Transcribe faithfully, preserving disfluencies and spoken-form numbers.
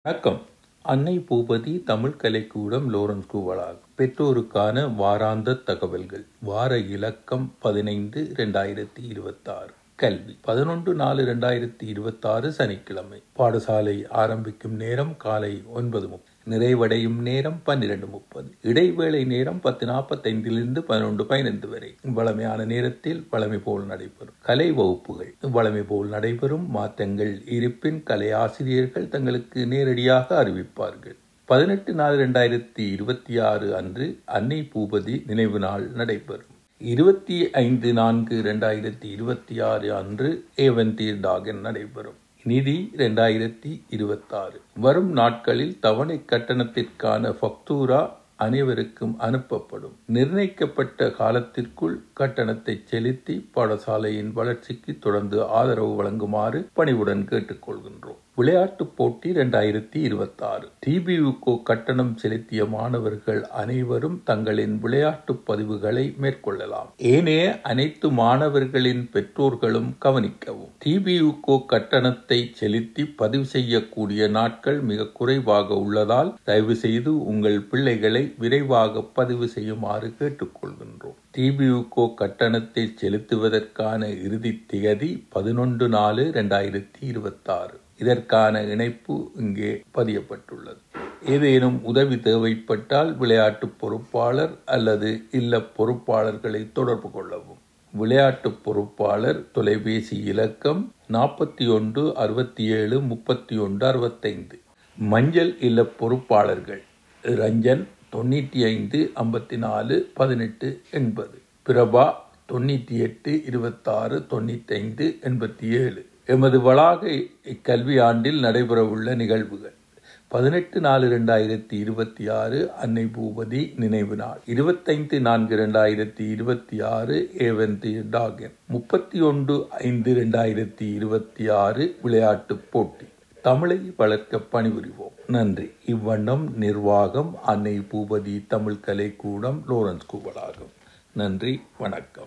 வணக்கம். அன்னை பூபதி தமிழ் கலைக்கூடம் லோரன்ஸ் கூவலாகும். பெற்றோருக்கான வாராந்த தகவல்கள். வார இலக்கம் பதினைந்து இரண்டாயிரத்தி இருபத்தாறு. கல்வி பதினொன்று நாலு இரண்டாயிரத்தி இருபத்தாறு சனிக்கிழமை. பாடசாலை ஆரம்பிக்கும் நேரம் காலை ஒன்பது முப்பது. நிறைவடையும் நேரம் பன்னிரண்டு முப்பது. இடைவேளை நேரம் பத்து நாற்பத்தைந்திலிருந்து பதினொன்று பதினைந்து வரை. வழமையான நேரத்தில் வழமை போல் நடைபெறும் கலை வகுப்புகள். வழமை போல் நடைபெறும். மாற்றங்கள் இருப்பின் கலை ஆசிரியர்கள் தங்களுக்கு நேரடியாக அறிவிப்பார்கள். பதினெட்டு நாலு இரண்டாயிரத்தி இருபத்தி ஆறு அன்று அன்னை பூபதி நினைவு நாள் நடைபெறும். இருபத்தி ஐந்து நான்கு இரண்டாயிரத்தி இருபத்தி ஆறு அன்று ஏவந்தி டாகன் நடைபெறும். நிதி இரண்டாயிரத்தி இருபத்தாறு. வரும் நாட்களில் தவணை கட்டணத்திற்கான ஃபக்தூரா அனைவருக்கும் அனுப்பப்படும். நிர்ணயிக்கப்பட்ட காலத்திற்குள் கட்டணத்தை செலுத்தி பாடசாலையின் வளர்ச்சிக்கு தொடர்ந்து ஆதரவு வழங்குமாறு பணிவுடன் கேட்டுக்கொள்கின்றோம். விளையாட்டுப் போட்டி இரண்டாயிரத்தி இருபத்தாறு. டிபியுகோ கட்டணம் செலுத்திய மாணவர்கள் அனைவரும் தங்களின் விளையாட்டு பதிவுகளை மேற்கொள்ளலாம். ஏனைய அனைத்து மாணவர்களின் பெற்றோர்களும் கவனிக்கவும். டிபியுகோ கட்டணத்தை செலுத்தி பதிவு செய்யக்கூடிய நாட்கள் மிக குறைவாக உள்ளதால் தயவு செய்து உங்கள் பிள்ளைகளை விரைவாக பதிவு செய்யுமாறு கேட்டுக்கொள்கின்றோம். டிபியுகோ கட்டணத்தை செலுத்துவதற்கான இறுதி திகதி பதினொன்று நாலு இரண்டாயிரத்தி இருபத்தாறு. இதற்கான இணைப்பு இங்கே பதியப்பட்டுள்ளது. ஏதேனும் உதவி தேவைப்பட்டால் விளையாட்டு பொறுப்பாளர் அல்லது இல்ல பொறுப்பாளர்களை தொடர்பு கொள்ளவும். விளையாட்டு பொறுப்பாளர் தொலைபேசி இலக்கம் நாற்பத்தி ஒன்று அறுபத்தி ஏழு முப்பத்தி ஒன்று அறுபத்தைந்து. மஞ்சள் இல்ல பொறுப்பாளர்கள் ரஞ்சன் தொண்ணூற்றி ஐந்து ஐம்பத்தி நாலு பதினெட்டு எண்பது. பிரபா தொண்ணூற்றி எட்டு இருபத்தாறு தொண்ணூற்றி ஐந்து எண்பத்தி ஏழு. எமது வளாக இக்கல்வி ஆண்டில் நடைபெறவுள்ள நிகழ்வுகள். பதினெட்டு நாலு இரண்டாயிரத்தி இருபத்தி ஆறு அன்னை பூபதி நினைவு நாள். இருபத்தைந்து நான்கு இரண்டாயிரத்தி இருபத்தி ஆறு ஏவந்தி டாகன். முப்பத்தி ஒன்று ஐந்து இரண்டாயிரத்தி இருபத்தி ஆறு விளையாட்டுப் போட்டி. தமிழை வளர்க்க பணிபுரிவோம். நன்றி. இவ்வண்ணம் நிர்வாகம் அன்னை பூபதி தமிழ் கலைக்கூடம் லோரன்ஸ் கூவலாகும். நன்றி. வணக்கம்.